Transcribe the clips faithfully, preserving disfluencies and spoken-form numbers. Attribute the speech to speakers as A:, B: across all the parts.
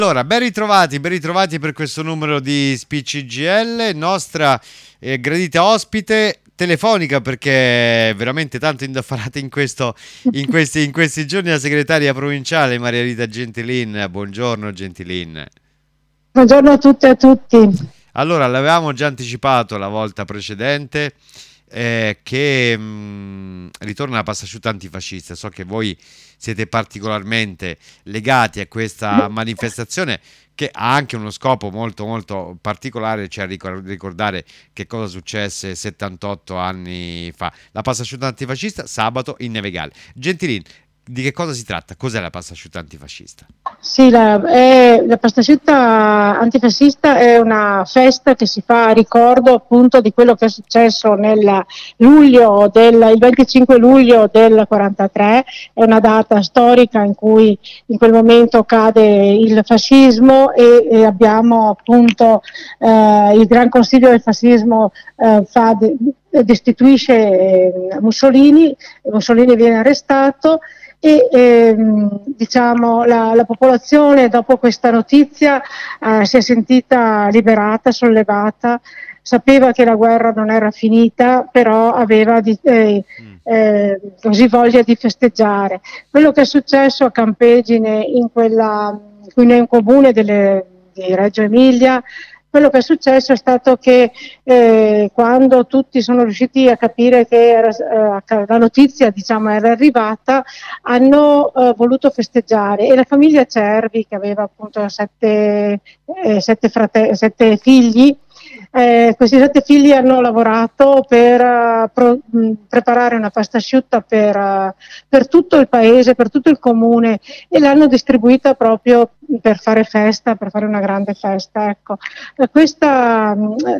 A: Allora, ben ritrovati, ben ritrovati per questo numero di Spicci G L, nostra eh, gradita ospite telefonica perché è veramente tanto indaffarata in, questo, in, questi, in questi giorni la segretaria provinciale Maria Rita Gentilin. Buongiorno Gentilin.
B: Buongiorno a tutte e a tutti.
A: Allora, l'avevamo già anticipato la volta precedente eh, che mh, ritorna la pasta asciutta antifascista. So che voi siete particolarmente legati a questa manifestazione che ha anche uno scopo molto molto particolare, cioè ricor- ricordare che cosa successe settantotto anni fa. La pasta asciutta antifascista sabato in Neve Galli. Gentilini, di che cosa si tratta? Cos'è la pasta asciutta antifascista?
B: Sì, la, è- la pasta asciutta antifascista è una festa che si fa a ricordo appunto di quello che è successo nel luglio del, il venticinque luglio del quarantatré, è una data storica in cui in quel momento cade il fascismo e, e abbiamo appunto eh, il Gran Consiglio del Fascismo eh, fa de- destituisce eh, Mussolini, Mussolini viene arrestato e ehm, diciamo, la, la popolazione dopo questa notizia eh, si è sentita liberata, sollevata, sapeva che la guerra non era finita, però aveva di, eh,
A: Mm.
B: eh, così voglia di festeggiare. Quello che è successo a Campegine, in, quella, in un comune delle, di Reggio Emilia, quello che è successo è stato che eh, quando tutti sono riusciti a capire che era, eh, la notizia diciamo, era arrivata, hanno eh, voluto festeggiare e la famiglia Cervi, che aveva appunto sette, eh, sette, frate- sette figli, eh, questi sette figli hanno lavorato per uh, pro- mh, preparare una pasta asciutta per, uh, per tutto il paese, per tutto il comune e l'hanno distribuita proprio per fare festa, per fare una grande festa. Ecco. Eh, Questa,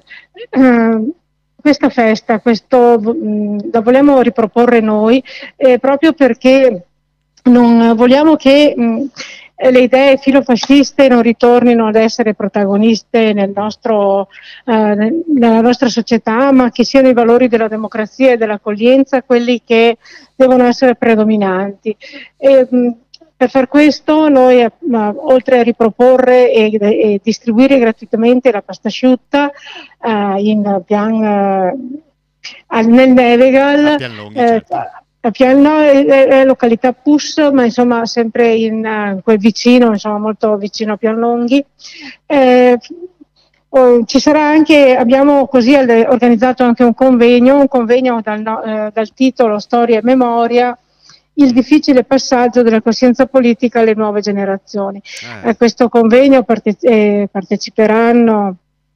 B: eh, questa festa, questo, mh, la vogliamo riproporre noi eh, proprio perché non vogliamo che mh, le idee filofasciste non ritornino ad essere protagoniste nel nostro, eh, nella nostra società, ma che siano i valori della democrazia e dell'accoglienza quelli che devono essere predominanti. E, mh, per far questo noi, eh, oltre a riproporre e, e distribuire gratuitamente la pasta asciutta eh, in pian, eh, nel
A: A
B: Nevegal,
A: Pianlonghi,
B: eh,
A: certo.
B: a Piano è, è, è località Pus, ma insomma sempre in uh, quel vicino, insomma molto vicino a Pianlonghi. Eh, oh, ci sarà anche, abbiamo così organizzato anche un convegno, un convegno dal, no, eh, dal titolo Storia e Memoria, il difficile passaggio della coscienza politica alle nuove generazioni. A
A: Eh.
B: questo convegno parte- eh, parteciperanno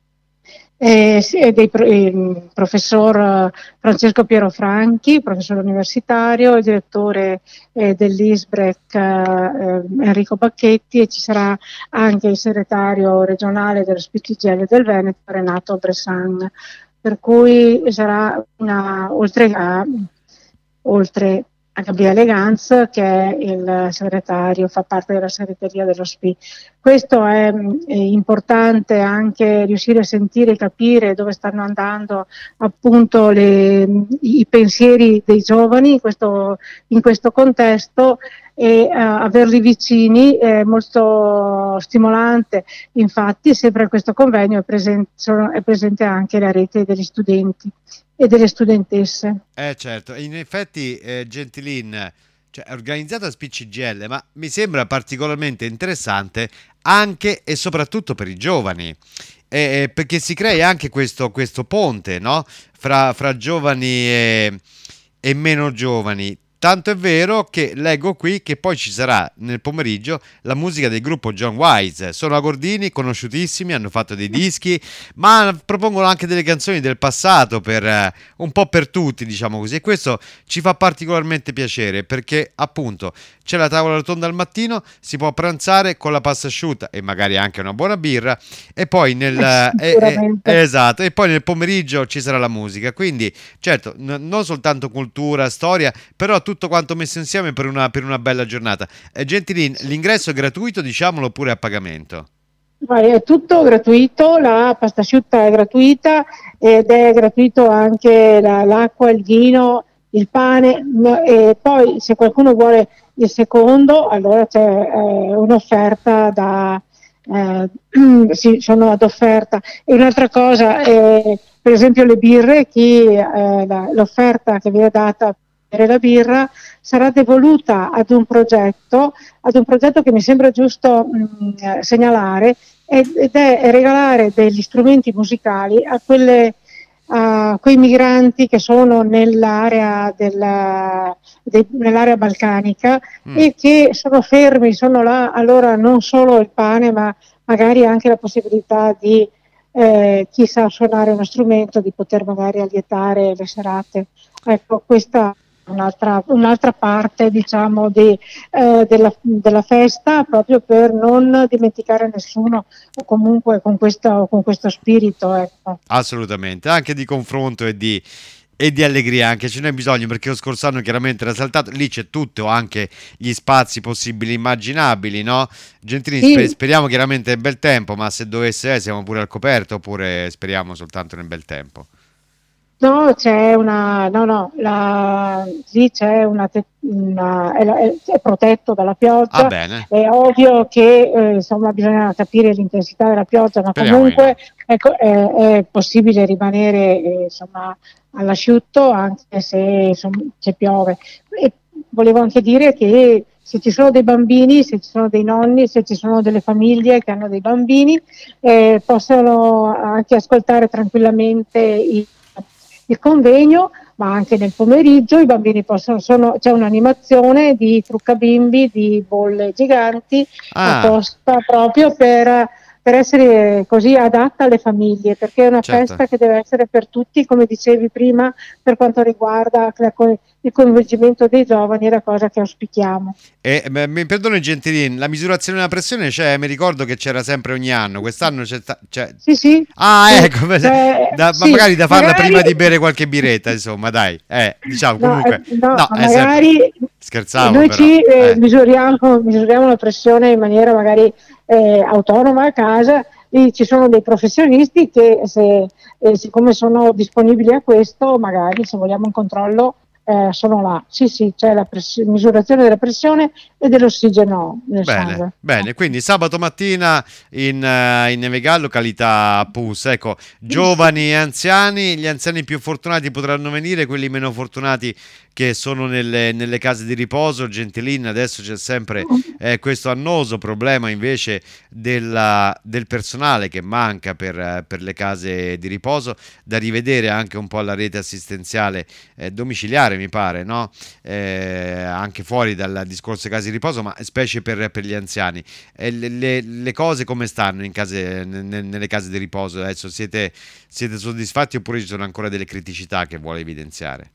B: eh, sì, e dei, il professor eh, Francesco Piero Franchi, professore universitario, il direttore eh, dell'ISBREC eh, Enrico Bacchetti e ci sarà anche il segretario regionale dello Spicchi G L del Veneto Renato Bressan. Per cui sarà una, oltre a, oltre a Gabriele Ganz, che è il segretario, fa parte della segreteria dello S P I. Questo è, è importante anche riuscire a sentire e capire dove stanno andando appunto le, i pensieri dei giovani in questo, in questo contesto e uh, averli vicini è molto stimolante. Infatti sempre in questo convegno è presente, sono, è presente anche la rete degli studenti e delle studentesse.
A: Eh certo, in effetti eh, Gentilin, cioè, è organizzata a Spicci G L, ma mi sembra particolarmente interessante anche e soprattutto per i giovani, eh, eh, perché si crea anche questo, questo ponte, no? Fra, fra giovani e, e meno giovani. Tanto è vero che leggo qui che poi ci sarà nel pomeriggio la musica del gruppo John Wise. Sono agordini, conosciutissimi, hanno fatto dei dischi, ma propongono anche delle canzoni del passato per eh, un po' per tutti, diciamo così. E questo ci fa particolarmente piacere perché appunto c'è la tavola rotonda al mattino, si può pranzare con la pasta asciutta e magari anche una buona birra e poi nel eh, eh, eh,
B: Sicuramente.
A: esatto, e poi nel pomeriggio ci sarà la musica. Quindi, certo, n- non soltanto cultura, storia, però tutto quanto messo insieme per una, per una bella giornata. Eh, Gentilin, l'ingresso è gratuito, diciamolo, oppure a pagamento?
B: È tutto gratuito, la pasta asciutta è gratuita ed è gratuito anche la, l'acqua, il vino, il pane e poi se qualcuno vuole il secondo allora c'è eh, un'offerta da, eh, sì, sono ad offerta. E un'altra cosa, eh, per esempio le birre, chi, eh, la- l'offerta che viene data per bere la birra sarà devoluta ad un progetto, ad un progetto che mi sembra giusto mh, eh, segnalare, ed ed è regalare degli strumenti musicali a quelle a quei migranti che sono nell'area, della, de, nell'area balcanica
A: Mm.
B: e che sono fermi, sono là, allora non solo il pane, ma magari anche la possibilità di eh, chi sa suonare uno strumento di poter magari allietare le serate. Ecco, questa è un'altra, un'altra parte, diciamo, di, eh, della, della festa, proprio per non dimenticare nessuno, o comunque con questo, con questo spirito. Ecco.
A: Assolutamente, anche di confronto e di, e di allegria, anche ce n'è bisogno perché lo scorso anno chiaramente era saltato, lì c'è tutto, anche gli spazi possibili e immaginabili, no? Gentilini, sper-
B: Sì,
A: speriamo chiaramente nel bel tempo, ma se dovesse essere siamo pure al coperto oppure speriamo soltanto nel bel tempo.
B: no, c'è una, no, no, la, sì, c'è una, te- una- è, è- è protetto dalla
A: Va
B: pioggia,
A: bene,
B: è ovvio che eh, insomma bisogna capire l'intensità della pioggia, ma
A: speriamo di
B: comunque
A: no.
B: ecco, è, è possibile rimanere eh, insomma, all'asciutto anche se, insomma, se piove. E volevo anche dire che se ci sono dei bambini, se ci sono dei nonni, se ci sono delle famiglie che hanno dei bambini, eh, possono anche ascoltare tranquillamente i il convegno, ma anche nel pomeriggio i bambini possono, sono, c'è un'animazione di truccabimbi, di bolle giganti
A: Ah,
B: apposta proprio per, per essere così adatta alle famiglie, perché è una
A: certo.
B: festa che deve essere per tutti, come dicevi prima, per quanto riguarda la, il coinvolgimento dei giovani, è la cosa che auspichiamo.
A: E, beh, mi perdoni Gentilini, la misurazione della pressione c'è, mi ricordo che c'era sempre ogni anno, quest'anno c'è, sta- c'è-
B: Sì, sì,
A: Ah,
B: sì,
A: ecco,
B: cioè,
A: da- ma
B: sì,
A: magari da farla
B: magari
A: prima di bere qualche biretta, insomma, dai, eh, diciamo,
B: no, eh,
A: comunque,
B: no,
A: no,
B: ma
A: è sempre,
B: magari
A: scherzavo
B: noi
A: però,
B: ci eh,
A: eh,
B: misuriamo, misuriamo la pressione in maniera magari eh, autonoma a casa, lì ci sono dei professionisti che se, eh, siccome sono disponibili a questo, magari se vogliamo un controllo eh, sono là. Sì, sì, c'è la press- misurazione della pressione e dell'ossigeno nel
A: bene,
B: sangue.
A: bene, quindi sabato mattina in, eh, in Nevega, località Pus, ecco, giovani e anziani, gli anziani più fortunati potranno venire, quelli meno fortunati che sono nelle, nelle case di riposo. Gentilin, adesso c'è sempre eh, questo annoso problema invece della- del personale che manca per, eh, per le case di riposo, da rivedere anche un po' la rete assistenziale eh, domiciliare, mi pare, no? Eh, anche fuori dal discorso case di riposo, ma specie per, per gli anziani. E le, le- le cose come stanno in case, ne- nelle case di riposo? Adesso siete, siete soddisfatti oppure ci sono ancora delle criticità che vuole evidenziare?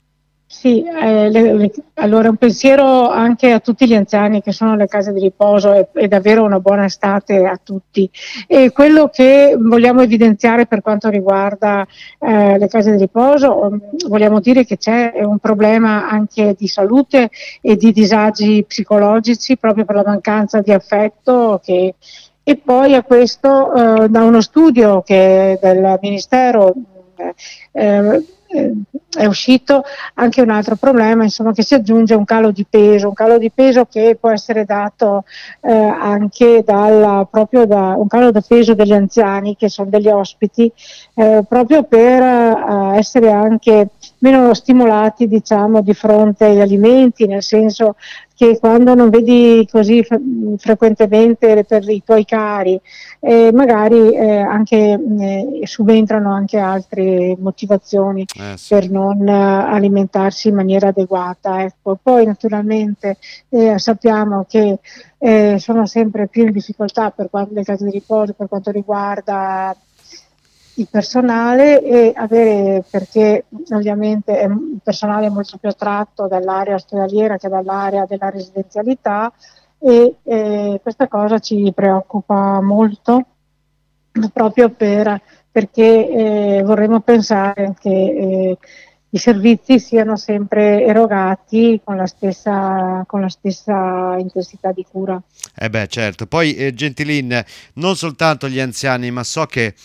B: Sì, eh, le- le- allora un pensiero anche a tutti gli anziani che sono alle case di riposo e, e davvero una buona estate a tutti. E quello che vogliamo evidenziare per quanto riguarda eh, le case di riposo, um, vogliamo dire che c'è un problema anche di salute e di disagi psicologici proprio per la mancanza di affetto che, e poi a questo eh, da uno studio che del Ministero eh, eh, è uscito anche un altro problema, insomma, che si aggiunge un calo di peso, un calo di peso che può essere dato eh, anche dalla, proprio da un calo di peso degli anziani che sono degli ospiti, eh, proprio per eh, essere anche meno stimolati, diciamo, di fronte agli alimenti, nel senso che quando non vedi così fre- frequentemente per i tuoi cari, eh, magari eh, anche eh, subentrano anche altre motivazioni
A: Eh sì.
B: per non eh, alimentarsi in maniera adeguata. Ecco. Poi naturalmente eh, sappiamo che eh, sono sempre più in difficoltà per quanto le case di riposo, per quanto riguarda il personale e avere, perché ovviamente è, il personale è molto più attratto dall'area ospedaliera che dall'area della residenzialità e eh, questa cosa ci preoccupa molto proprio per, perché eh, vorremmo pensare che eh, i servizi siano sempre erogati con la stessa, con la stessa intensità di cura.
A: Eh beh, certo. Poi, eh, Gentilin, non soltanto gli anziani, ma so che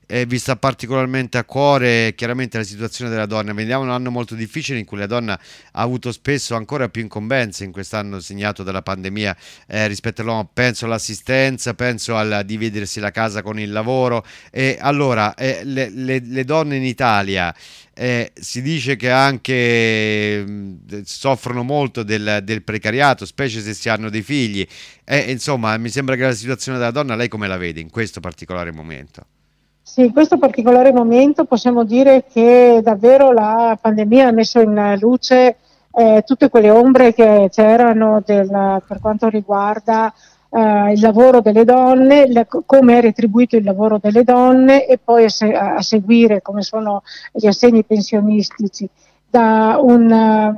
A: eh, vi sta particolarmente a cuore chiaramente la situazione della donna. Vediamo un anno molto difficile in cui la donna ha avuto spesso ancora più incombenze in quest'anno segnato dalla pandemia eh, rispetto all'uomo. Penso all'assistenza, penso al dividersi la casa con il lavoro. E allora, eh, le, le- le donne in Italia eh, si dice che anche mh, soffrono molto del, del precariato, specie se si hanno dei figli. E, insomma, mi sembra che la situazione della donna, lei come la vede in questo particolare momento?
B: Sì, in questo particolare momento possiamo dire che davvero la pandemia ha messo in luce eh, tutte quelle ombre che c'erano del- per quanto riguarda eh, il lavoro delle donne, la- come è retribuito il lavoro delle donne e poi a, se- a seguire come sono gli assegni pensionistici. Da un,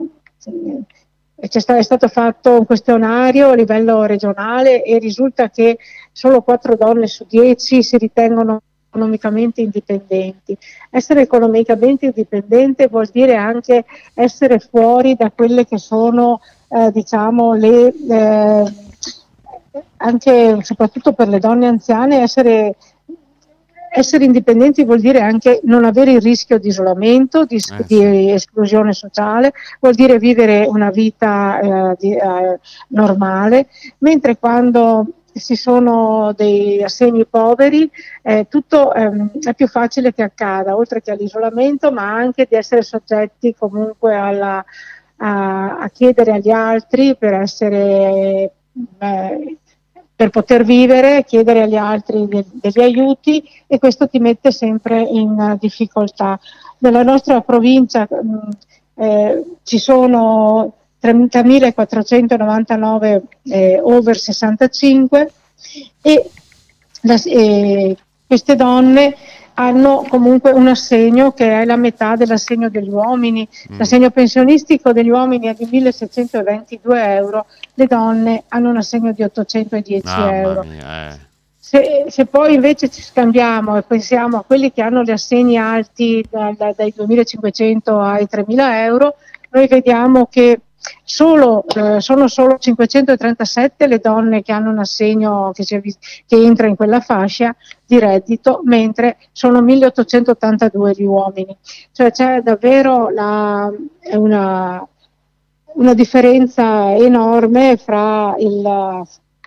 B: eh, c'è sta- è stato fatto un questionario a livello regionale e risulta che solo quattro donne su dieci si ritengono economicamente indipendenti. Essere economicamente indipendente vuol dire anche essere fuori da quelle che sono, eh, diciamo, le, eh, anche soprattutto per le donne anziane, essere, essere indipendenti vuol dire anche non avere il rischio di isolamento, di,
A: Eh sì.
B: di esclusione sociale, vuol dire vivere una vita eh, di, eh, normale, mentre quando ci sono dei assegni poveri, eh, tutto ehm, è più facile che accada, oltre che all'isolamento, ma anche di essere soggetti comunque alla, a, a chiedere agli altri per essere, eh, per poter vivere, chiedere agli altri de- degli aiuti e questo ti mette sempre in uh, difficoltà. Nella nostra provincia mh, eh, ci sono trentamilaquattrocentonovantanove eh, over sessantacinque e, la, e queste donne hanno comunque un assegno che è la metà dell'assegno degli uomini.
A: Mm.
B: L'assegno pensionistico degli uomini è di milleseicentoventidue euro, le donne hanno un assegno di ottocentodieci
A: Mamma
B: euro.
A: mia, eh.
B: Se, se poi invece ci scambiamo e pensiamo a quelli che hanno gli assegni alti da, da, dai duemilacinquecento ai tremila euro, noi vediamo che solo, eh, sono solo cinquecentotrentasette le donne che hanno un assegno che, si, che entra in quella fascia di reddito, mentre sono milleottocentottantadue gli uomini. Cioè c'è davvero la, è una, una differenza enorme fra il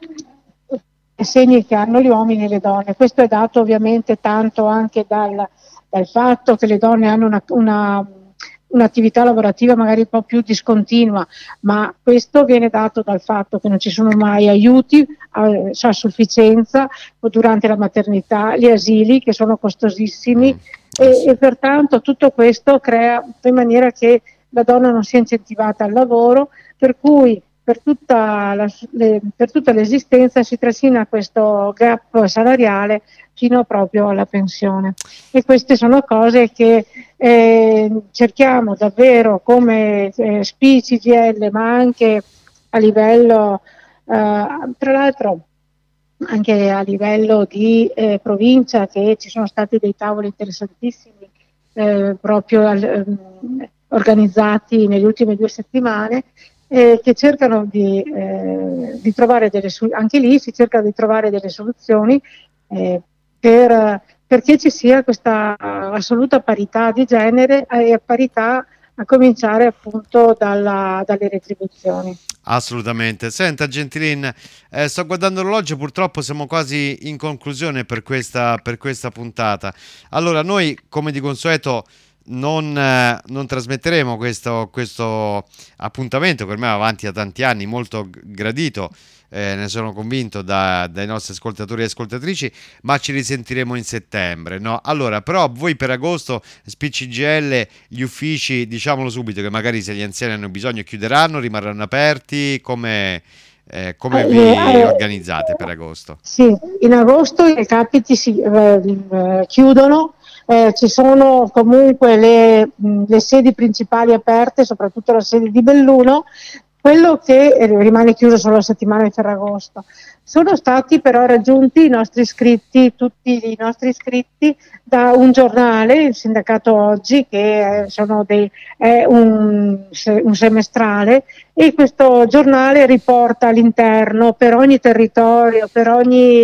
B: i segni che hanno gli uomini e le donne. Questo è dato ovviamente tanto anche dal, dal fatto che le donne hanno una, una, un'attività lavorativa magari un po' più discontinua, ma questo viene dato dal fatto che non ci sono mai aiuti a, a sufficienza durante la maternità, gli asili che sono costosissimi
A: Mm. Eh
B: e,
A: sì.
B: e pertanto tutto questo crea in maniera che la donna non sia incentivata al lavoro, per cui per tutta, la, le, per tutta l'esistenza si trascina questo gap salariale fino proprio alla pensione. E queste sono cose che eh, cerchiamo davvero come eh, S P I, C G I L, ma anche a livello, eh, tra l'altro anche a livello di eh, provincia, che ci sono stati dei tavoli interessantissimi eh, proprio al, ehm, organizzati nelle ultime due settimane, eh, che cercano di, eh, di trovare delle soluzioni, anche lì si cerca di trovare delle soluzioni eh, per, perché ci sia questa assoluta parità di genere e parità a cominciare appunto dalla, dalle retribuzioni.
A: Assolutamente. Senta, Gentilin, eh, sto guardando l'orologio, purtroppo siamo quasi in conclusione per questa, per questa puntata. Allora, noi, come di consueto, non, eh, non trasmetteremo questo, questo appuntamento che ormai va avanti da tanti anni, molto g- gradito, eh, ne sono convinto da- dai nostri ascoltatori e ascoltatrici, ma ci risentiremo in settembre, no? Allora, però voi per agosto, S P C G L, gli uffici, diciamolo subito, che magari se gli anziani hanno bisogno chiuderanno, rimarranno aperti, come, eh, come
B: Eh,
A: vi
B: eh,
A: organizzate per agosto?
B: sì, in agosto i recapiti si eh, eh, chiudono, eh, ci sono comunque le, mh, le sedi principali aperte, soprattutto la sede di Belluno, quello che eh, rimane chiuso solo la settimana di Ferragosto. Sono stati però raggiunti i nostri iscritti, tutti i nostri iscritti, da un giornale, il Sindacato Oggi, che eh, sono dei, è un, un semestrale, e questo giornale riporta all'interno per ogni territorio, per ogni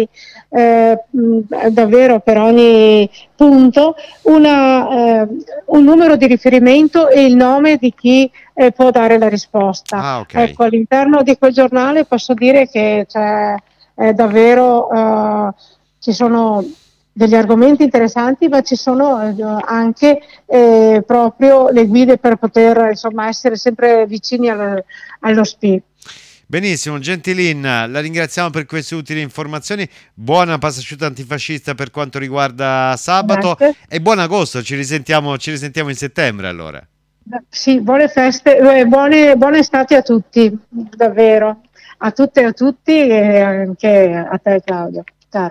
B: eh, mh, davvero per ogni punto una, eh, un numero di riferimento e il nome di chi eh, può dare la risposta.
A: Ah, ok.
B: Ecco, all'interno di quel giornale posso dire che c'è eh, davvero eh, ci sono degli argomenti interessanti, ma ci sono eh, anche eh, proprio le guide per poter insomma essere sempre vicini al, allo S P I.
A: Benissimo, Gentilin, la ringraziamo per queste utili informazioni. Buona passasciuta antifascista per quanto riguarda sabato
B: Grazie.
A: e buon agosto. Ci risentiamo, ci risentiamo in settembre allora.
B: Sì, buone feste, eh, buone, buone estate a tutti, davvero, a tutte e a tutti e anche a te Claudio.